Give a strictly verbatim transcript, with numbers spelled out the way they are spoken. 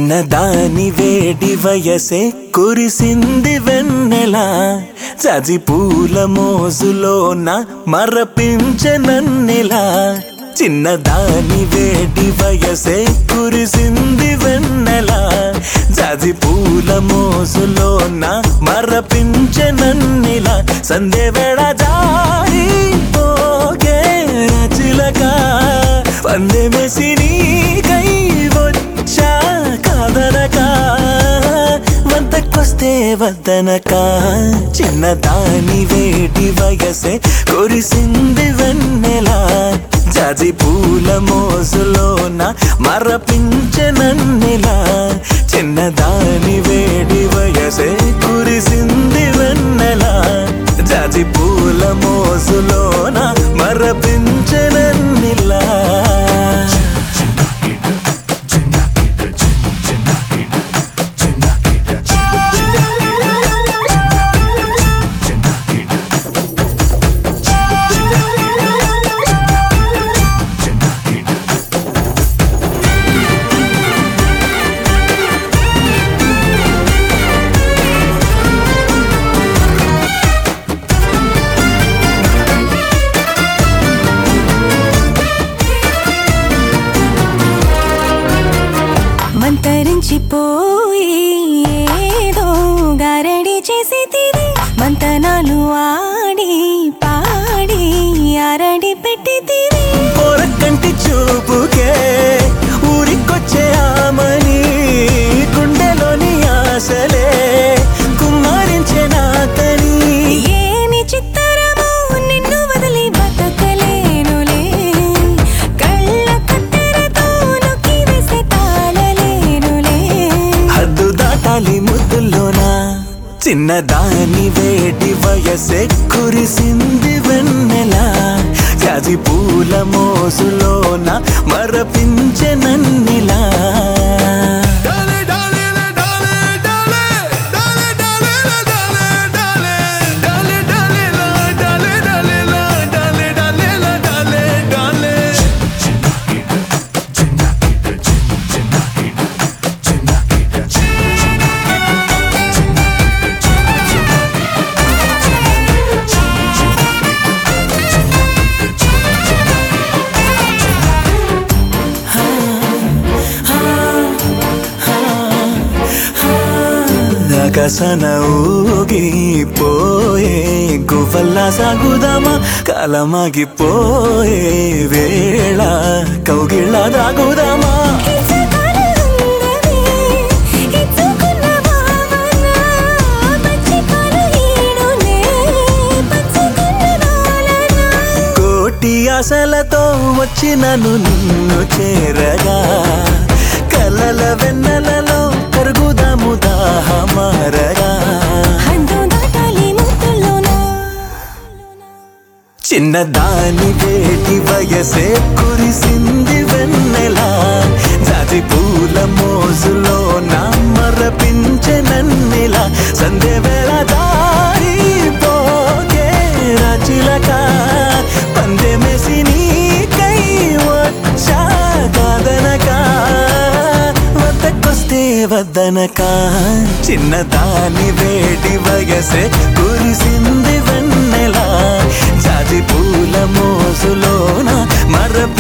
చిన్నదాని వేడి వయసే కురిసింది వెన్నెలా జాజి పూల మోజులోన మరపించెనన్నెలా చిన్నదాని వేడి వయసే కురిసింది వెన్నెలా జాజి పూల మోజులోన మరపించెనన్నెలా సందే వేళ జారి పోగే చిలక పందె మెసి నీకై వచ్చా కాదనక వంతకొస్తే వద్దనక చిన్నదాని వేడి వయసే కురిసింది వెన్నెలా జాజి పూల మోజులోన మరపించెనన్నెలా చిన్నదాని వేడి వయసే కురిసింది వెన్నెలా జాజి పూల మోజులోన మరపించెనన్నెలా మంతరించిపోయి ఏదో గారడి చేసి తిరి మంతనాలు ఆడి పాడి ఆరడి పెట్టి తిరి పొరకంటి చూపుకే ఊరికొచ్చే ఆమని గుండెలోని ఆశలే కుమ్మరించే నాకని ఏమి చిత్తరమో నిన్ను వదిలి బతకలేనులే కళ్ళ కత్తెరతో నొక్కి వేసే తాళలేనులే హద్దు దాటాలి ముద్దుల్లోనా చిన్నదాని వేడి వయసే కురిసింది వెన్నెలా జాజి పూల మోసులోన మరపించెనన్నెలా ఆకాశన ఊగిపోయే గువ్వల్లా సాగుదామా కాలమాగిపోయే వేళ కౌగిళ్ళ దాగుదామా కోటి ఆశలతో వచ్చినను నిన్ను చేరగా కలల వెన్నెలలో కరుగుదాము దాహమారగా చిన్నదాని వేడి వయసే కురిసింది వెన్నెలా జాజి పూల మోజులోన మరపించెనన్నెలా సందే వేళ దారి పోగే చిలక పందె మెసి నీకై వచ్చా కాదనక వద్దకొస్తే వద్దనక చిన్నదాని వేడి వయసే కురిసింది వెన్నెలా జాజి పూల మోజులోన మరప